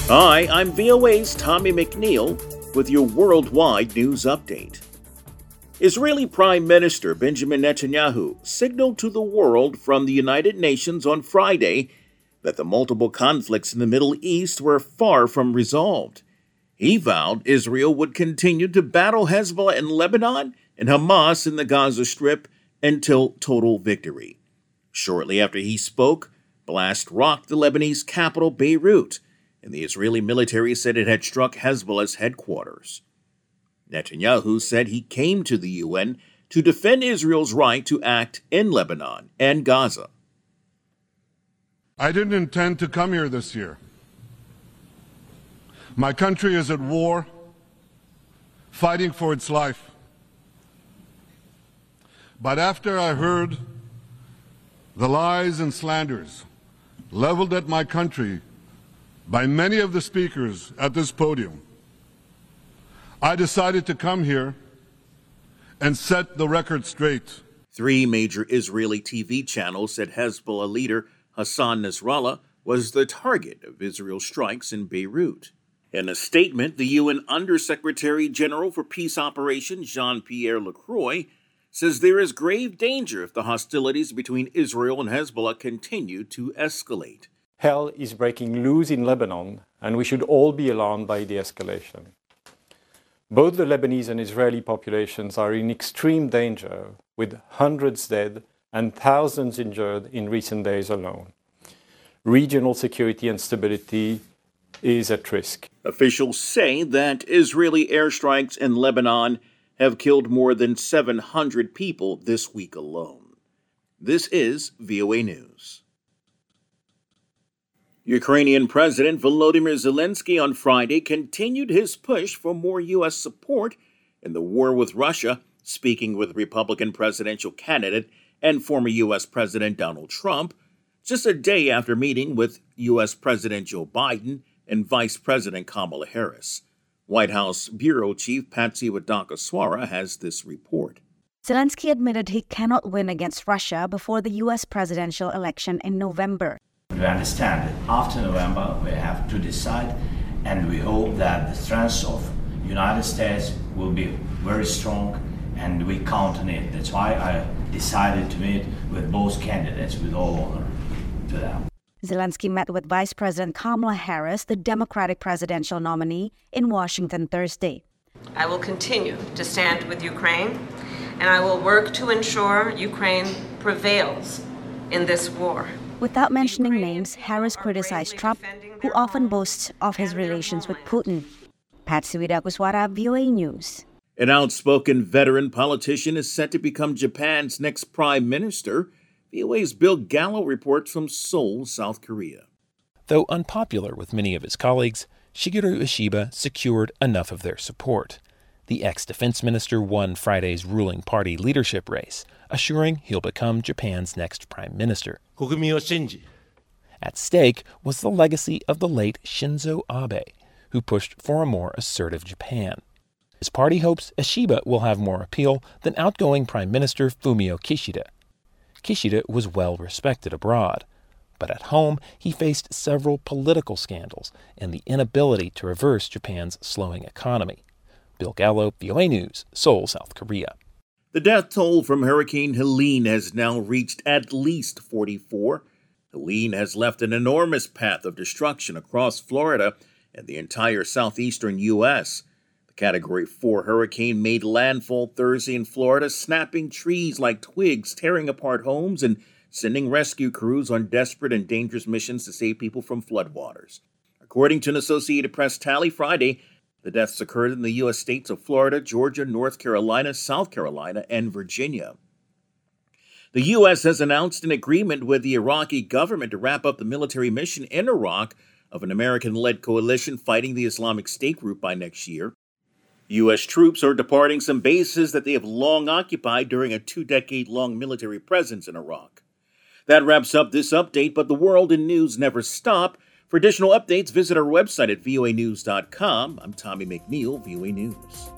Hi, I'm VOA's Tommy McNeil with your worldwide news update. Israeli Prime Minister Benjamin Netanyahu signaled to the world from the United Nations on Friday that the multiple conflicts in the Middle East were far from resolved. He vowed Israel would continue to battle Hezbollah in Lebanon and Hamas in the Gaza Strip until total victory. Shortly after he spoke, blasts rocked the Lebanese capital Beirut, and the Israeli military said it had struck Hezbollah's headquarters. Netanyahu said he came to the UN to defend Israel's right to act in Lebanon and Gaza. I didn't intend to come here this year. My country is at war, fighting for its life. But after I heard the lies and slanders leveled at my country by many of the speakers at this podium, I decided to come here and set the record straight. 3 major Israeli TV channels said Hezbollah leader Hassan Nasrallah was the target of Israel's strikes in Beirut. In a statement, the UN Undersecretary General for Peace Operations Jean-Pierre Lacroix says there is grave danger if the hostilities between Israel and Hezbollah continue to escalate. Hell is breaking loose in Lebanon, and we should all be alarmed by the escalation. Both the Lebanese and Israeli populations are in extreme danger, with hundreds dead and thousands injured in recent days alone. Regional security and stability is at risk. Officials say that Israeli airstrikes in Lebanon have killed more than 700 people this week alone. This is VOA News. Ukrainian President Volodymyr Zelensky on Friday continued his push for more U.S. support in the war with Russia, speaking with Republican presidential candidate and former U.S. President Donald Trump, just a day after meeting with U.S. President Joe Biden and Vice President Kamala Harris. White House Bureau Chief Patsy Widakuswara has this report. Zelensky admitted he cannot win against Russia before the U.S. presidential election in November. We understand that after November we have to decide, and we hope that the strength of the United States will be very strong, and we count on it. That's why I decided to meet with both candidates with all honor to them. Zelensky met with Vice President Kamala Harris, the Democratic presidential nominee, in Washington Thursday. I will continue to stand with Ukraine, and I will work to ensure Ukraine prevails in this war. Without mentioning names, Harris criticized Trump, who often boasts of his relations with Putin. Patsy Widakuswara, VOA News. An outspoken veteran politician is set to become Japan's next prime minister. VOA's Bill Gallo reports from Seoul, South Korea. Though unpopular with many of his colleagues, Shigeru Ishiba secured enough of their support. The ex-defense minister won Friday's ruling party leadership race, assuring he'll become Japan's next prime minister. At stake was the legacy of the late Shinzo Abe, who pushed for a more assertive Japan. His party hopes Ishiba will have more appeal than outgoing Prime Minister Fumio Kishida. Kishida was well respected abroad, but at home he faced several political scandals and the inability to reverse Japan's slowing economy. Bill Gallo, VOA News, Seoul, South Korea. The death toll from Hurricane Helene has now reached at least 44. Helene has left an enormous path of destruction across Florida and the entire southeastern U.S. The Category 4 hurricane made landfall Thursday in Florida, snapping trees like twigs, tearing apart homes, and sending rescue crews on desperate and dangerous missions to save people from floodwaters. According to an Associated Press tally Friday, the deaths occurred in the U.S. states of Florida, Georgia, North Carolina, South Carolina, and Virginia. The U.S. has announced an agreement with the Iraqi government to wrap up the military mission in Iraq of an American-led coalition fighting the Islamic State group by next year. U.S. troops are departing some bases that they have long occupied during a 2-decade-long military presence in Iraq. That wraps up this update, but the world and news never stop. For additional updates, visit our website at voanews.com. I'm Tommy McNeil, VOA News.